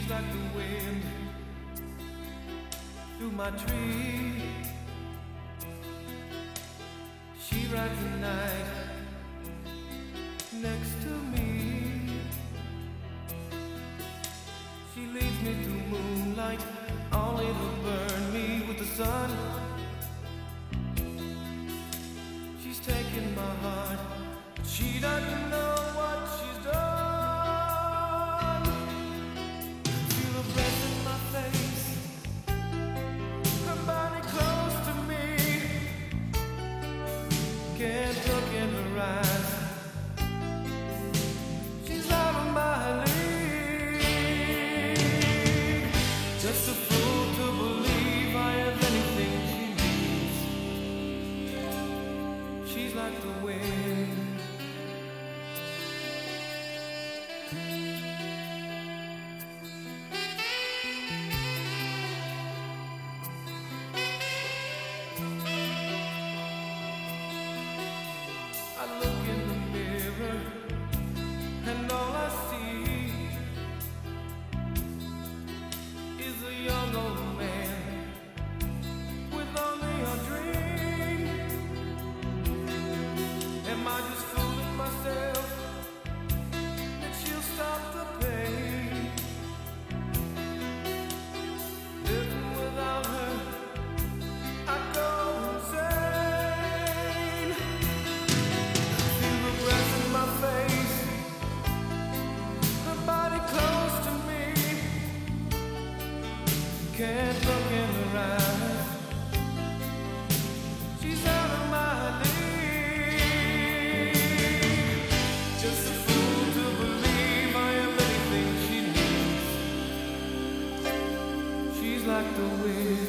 She's like the wind through my tree. She rides the night next to me. She leads me through moonlight, only to burn me with the sun. She's taking my heart, but she doesn't know what she's done. Feel her breath in my face, her body close to me. Can't look in her eyes, she's out of my league. Just a fool to believe I have anything she needs. She's like the wind. I look in the mirror and all I see is a young old man with only a dream. Am I just fooling myself that she'll stop the pain? Living without her, I go insane. Feel the breath in my face, her body close to me. Can't look in her eyes, she's out of my league. Just a fool to believe I am anything she needs. She's like the wind.